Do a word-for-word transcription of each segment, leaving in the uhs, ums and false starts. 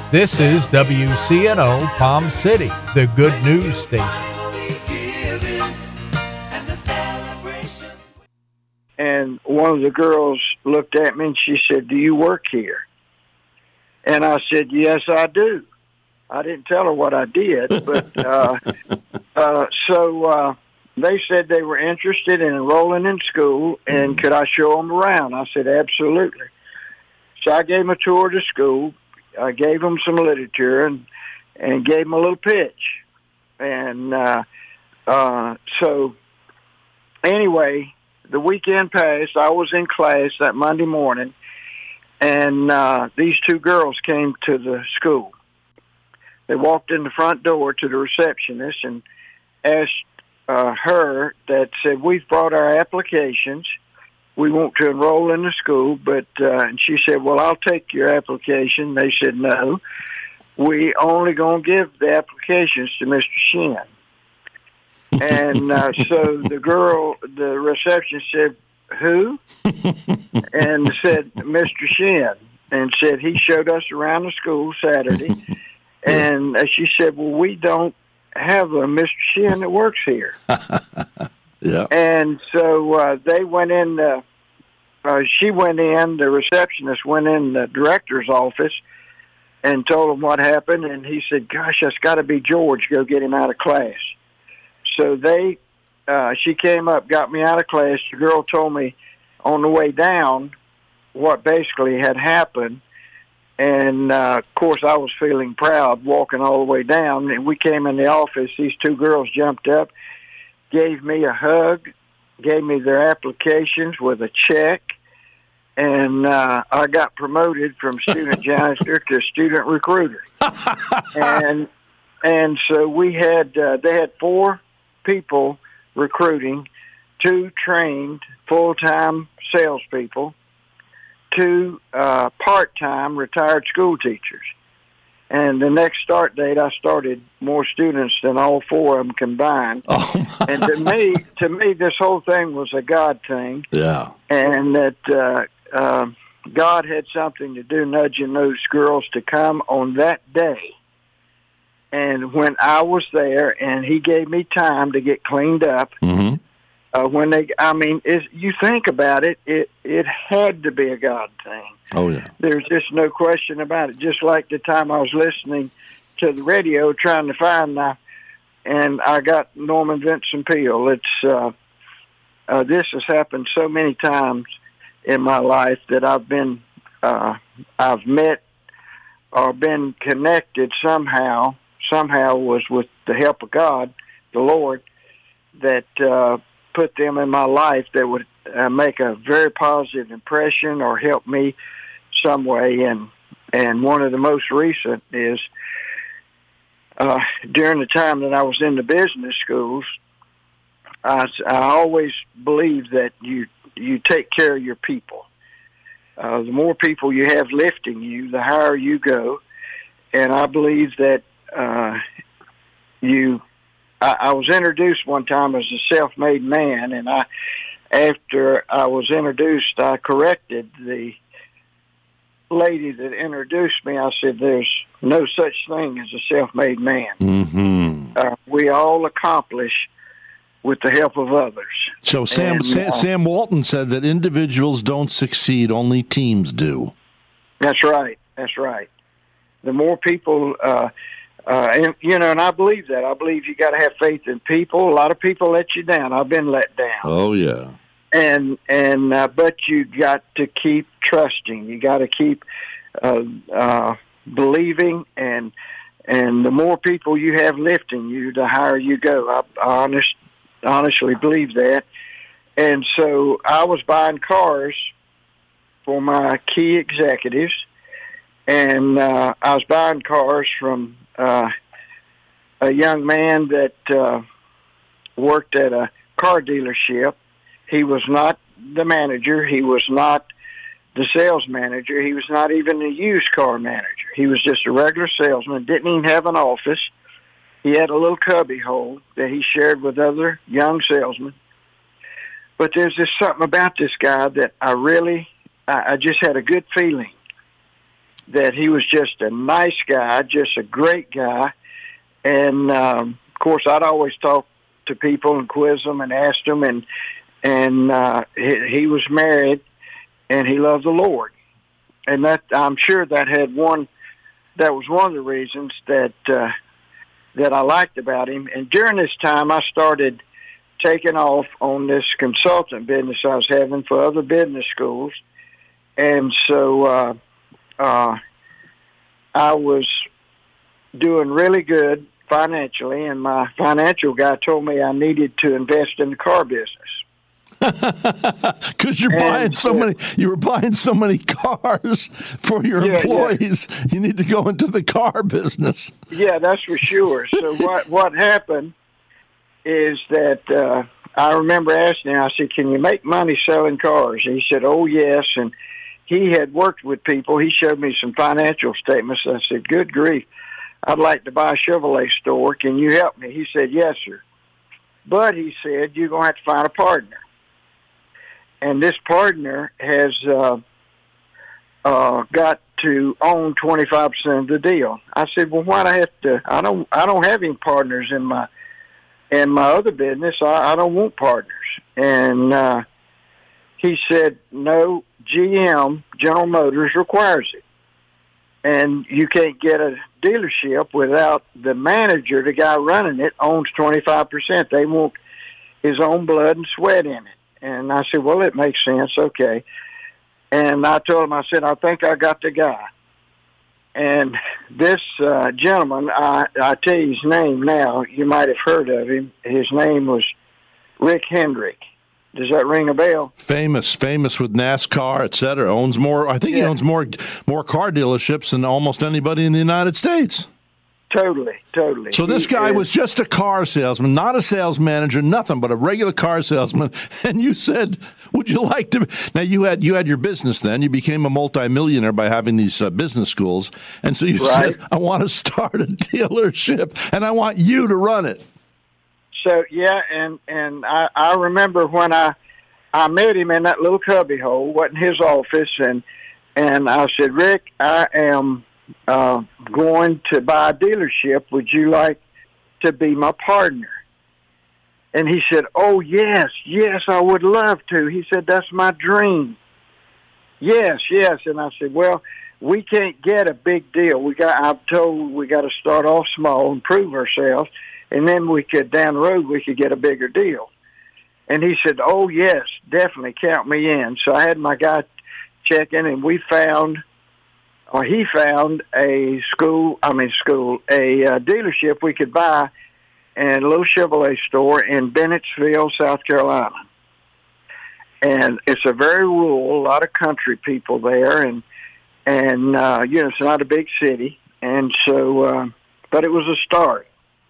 This is W C N O Palm City, the good news station. And one of the girls looked at me and she said, "Do you work here?" And I said, "Yes, I do." I didn't tell her what I did, but uh, uh, so uh, they said they were interested in enrolling in school, and could I show them around? I said, "Absolutely." So I gave them a tour of the school. I gave them some literature and and gave them a little pitch. And uh, uh, so anyway, the weekend passed. I was in class that Monday morning, and uh, these two girls came to the school. They walked in the front door to the receptionist and asked uh, her that said, "We've brought our applications. We want to enroll in the school," but uh, and she said, "Well, I'll take your application." They said, "No, we only going to give the applications to Mister Shin." And uh, so the girl, the receptionist said, "Who?" And said, "Mister Shin," and said he showed us around the school Saturday. And uh, she said, "Well, we don't have a Mister Shin that works here." Yeah. And so uh, they went in. Uh, uh, she went in. The receptionist went in the director's office and told him what happened. And he said, "Gosh, that's got to be George. Go get him out of class." So they, uh, she came up, got me out of class. The girl told me on the way down what basically had happened. And, uh, of course, I was feeling proud walking all the way down. And we came in the office. These two girls jumped up, gave me a hug, gave me their applications with a check. And uh, I got promoted from student janitor to student recruiter. and and so we had, uh, they had four people recruiting, two trained full-time salespeople, two uh, part-time retired school teachers. And the next start date, I started more students than all four of them combined. Oh, and to me, to me, this whole thing was a God thing. Yeah. And that uh, uh, God had something to do nudging those girls to come on that day. And when I was there, and he gave me time to get cleaned up, Mm-hmm. uh, when they, I mean, is you think about it, it it had to be a God thing. Oh, yeah. There's just no question about it. Just like the time I was listening to the radio trying to find my, and I got Norman Vincent Peale. It's uh, uh, this has happened so many times in my life that I've been, uh, I've met or been connected somehow. Somehow was with the help of God, the Lord, that uh, put them in my life that would uh, make a very positive impression or help me some way. And and one of the most recent is uh, during the time that I was in the business schools, I, I always believed that you you take care of your people. Uh, the more people you have lifting you, the higher you go. And I believe that uh, you, I, I was introduced one time as a self-made man, and I, after I was introduced, I corrected the lady that introduced me. I said, "There's no such thing as a self-made man. Mm-hmm. Uh, we all accomplish with the help of others." So Sam, And, Sam uh, Sam Walton said that individuals don't succeed, only teams do. That's right. That's right. The more people, uh, uh, and, you know, and I believe that. I believe you got to have faith in people. A lot of people let you down. I've been let down. Oh, yeah. And, and, uh, but you got to keep trusting. You got to keep, uh, uh, believing, and, and the more people you have lifting you, the higher you go. I, I honest, honestly believe that. And so I was buying cars for my key executives, and uh, I was buying cars from uh, a young man that uh, worked at a car dealership. He was not the manager. He was not the sales manager. He was not even the used car manager. He was just a regular salesman, didn't even have an office. He had a little cubby hole that he shared with other young salesmen. But there's just something about this guy that I really, I, I just had a good feeling that he was just a nice guy, just a great guy. And, um, of course, I'd always talk to people and quiz them and ask them. And, and uh, he, he was married, and he loved the Lord. And that I'm sure that had one, that was one of the reasons that uh, that I liked about him. And during this time, I started taking off on this consultant business I was having for other business schools. And so uh, uh, I was doing really good financially, and my financial guy told me I needed to invest in the car business. Because you're and, buying so uh, many, you were buying so many cars for your yeah, employees. Yeah. You need to go into the car business. Yeah, that's for sure. So what what happened is that uh, I remember asking him, I said, "Can you make money selling cars?" And he said, "Oh yes." And he had worked with people. He showed me some financial statements. I said, "Good grief, I'd like to buy a Chevrolet store. Can you help me?" He said, "Yes, sir." But he said, "You're going to have to find a partner. And this partner has uh, uh, got to own twenty-five percent of the deal." I said, "Well, why do I have to? I don't. I don't have any partners in my in my other business. I, I don't want partners." And uh, he said, "No, G M, General Motors, requires it, and you can't get a dealership without the manager, the guy running it, owns twenty-five percent. They want his own blood and sweat in it." And I said, "Well, it makes sense. Okay." And I told him, I said, "I think I got the guy." And this uh, gentleman, I, I tell you his name now. You might have heard of him. His name was Rick Hendrick. Does that ring a bell? Famous, famous with NASCAR, et cetera. Owns more, I think yeah. he owns more, more car dealerships than almost anybody in the United States. Totally, totally. So this he guy is, was just a car salesman, not a sales manager, nothing but a regular car salesman. And you said, "Would you like to?" Now you had you had your business then. You became a multimillionaire by having these uh, business schools, and so you right. said, "I want to start a dealership, and I want you to run it." So yeah, and and I, I remember when I I met him in that little cubbyhole, wasn't his office, and and I said, "Rick, I am." Uh, going to buy a dealership. Would you like to be my partner?" And he said, "Oh, yes, yes, I would love to." He said, "That's my dream." Yes, yes. And I said, "Well, we can't get a big deal. We got, I'm told we got to start off small and prove ourselves, and then we could, down the road, we could get a bigger deal." And he said, "Oh, yes, definitely count me in." So I had my guy check in, and we found Or he found a school, I mean school, a uh, dealership we could buy and a little Chevrolet store in Bennettsville, South Carolina. And it's a very rural, a lot of country people there, and, and uh, you know, it's not a big city. And so, uh, but it was a start.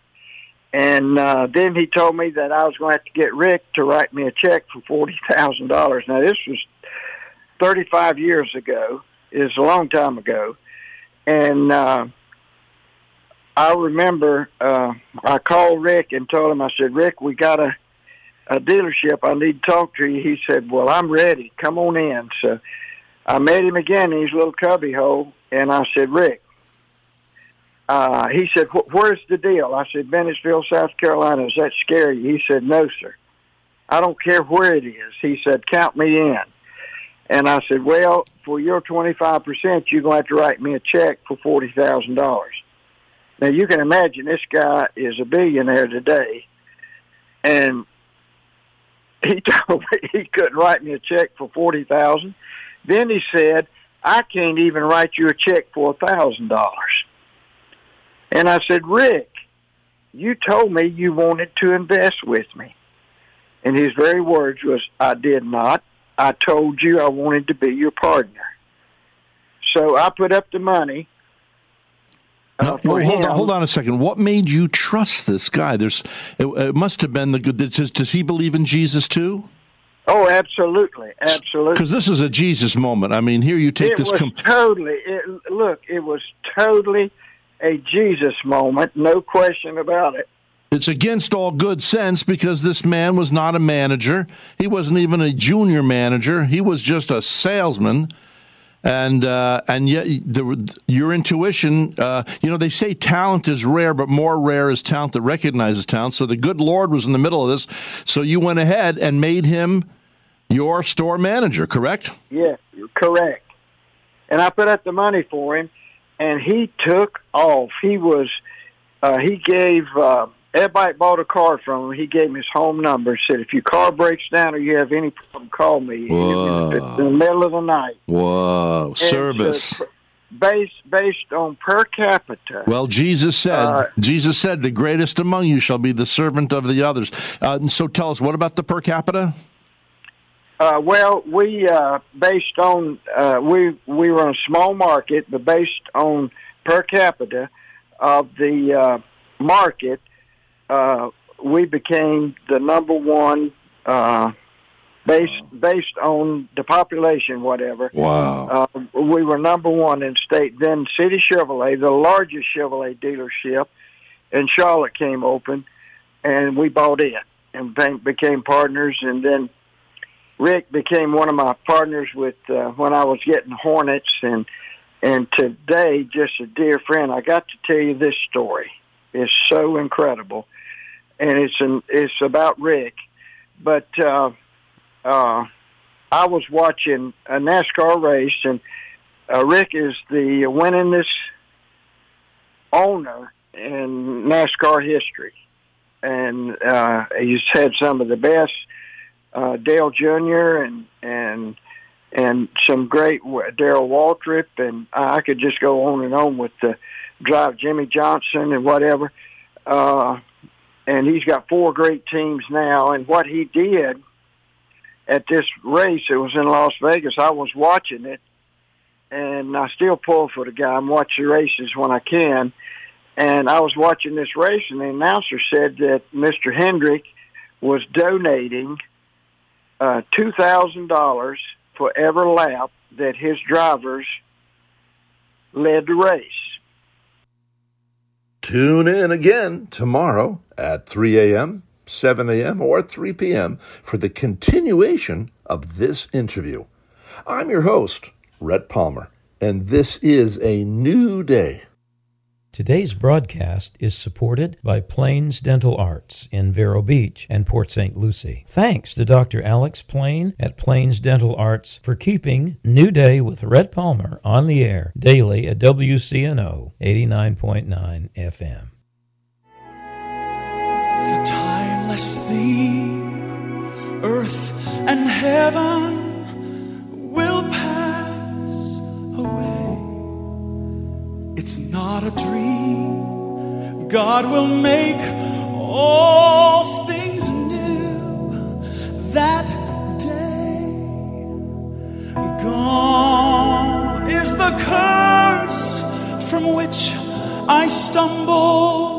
And uh, then he told me that I was going to have to get Rick to write me a check for forty thousand dollars. Now, this was thirty-five years ago. Is a long time ago. And uh, I remember uh, I called Rick and told him, I said, "Rick, we got a, a dealership. I need to talk to you." He said, "Well, I'm ready. Come on in." So I met him again in his little cubbyhole, and I said, "Rick," uh, he said, "Where's the deal?" I said, "Bennettsville, South Carolina. Does that scare you?" He said, "No, sir. I don't care where it is." He said, "Count me in." And I said, "Well, for your twenty-five percent, you're going to have to write me a check for forty thousand dollars. Now, you can imagine this guy is a billionaire today, and he told me he couldn't write me a check for forty thousand dollars. Then he said, "I can't even write you a check for one thousand dollars. And I said, "Rick, you told me you wanted to invest with me." And his very words was, "I did not. I told you I wanted to be your partner." So I put up the money. Uh, no, well, hold on, hold on a second. What made you trust this guy? There's, it, it must have been the good. Does, does he believe in Jesus too? Oh, absolutely, absolutely. Because this is a Jesus moment. I mean, here you take it this. Was Com- totally. It, look, it was totally a Jesus moment. No question about it. It's against all good sense because this man was not a manager. He wasn't even a junior manager. He was just a salesman. And uh, and yet, the, your intuition, uh, you know, they say talent is rare, but more rare is talent that recognizes talent. So the good Lord was in the middle of this. So you went ahead and made him your store manager, correct? Yeah, correct. And I put up the money for him, and he took off. He was, uh, he gave, uh, everybody bought a car from him. He gave me his home number, said, if your car breaks down or you have any problem, call me. Whoa. In the middle of the night. Whoa, and service. So, based, based on per capita. Well, Jesus said, uh, Jesus said, the greatest among you shall be the servant of the others. Uh, and so tell us, what about the per capita? Uh, well, we uh, based on uh, we we were in a small market, but based on per capita of the uh, market, uh, we became the number one uh, based based on the population, whatever. Wow! Uh, we were number one in state. Then City Chevrolet, the largest Chevrolet dealership in Charlotte, came open, and we bought it and became partners, and then Rick became one of my partners with uh, when I was getting Hornets, and and today, just a dear friend. I got to tell you this story. It's so incredible, and it's an, it's about Rick. But uh, uh, I was watching a NASCAR race, and uh, Rick is the winningest owner in NASCAR history, and uh, he's had some of the best. Uh, Dale Junior and and and some great Darrell Waltrip, and I could just go on and on with the drive Jimmy Johnson and whatever. Uh, and he's got four great teams now. And what he did at this race, it was in Las Vegas. I was watching it, and I still pull for the guy. I'm watching races when I can. And I was watching this race, and the announcer said that Mister Hendrick was donating Uh, two thousand dollars for every lap that his drivers led the race. Tune in again tomorrow at three a.m., seven a.m., or three p.m. for the continuation of this interview. I'm your host, Rhett Palmer, and this is a new day. Today's broadcast is supported by Plains Dental Arts in Vero Beach and Port Saint Lucie. Thanks to Doctor Alex Plain at Plains Dental Arts for keeping New Day with Rhett Palmer on the air daily at W C N O eighty-nine point nine F M. The timeless theme, earth and heaven will pass away. It's not a dream. God will make all things new that day. Gone is the curse from which I stumbled.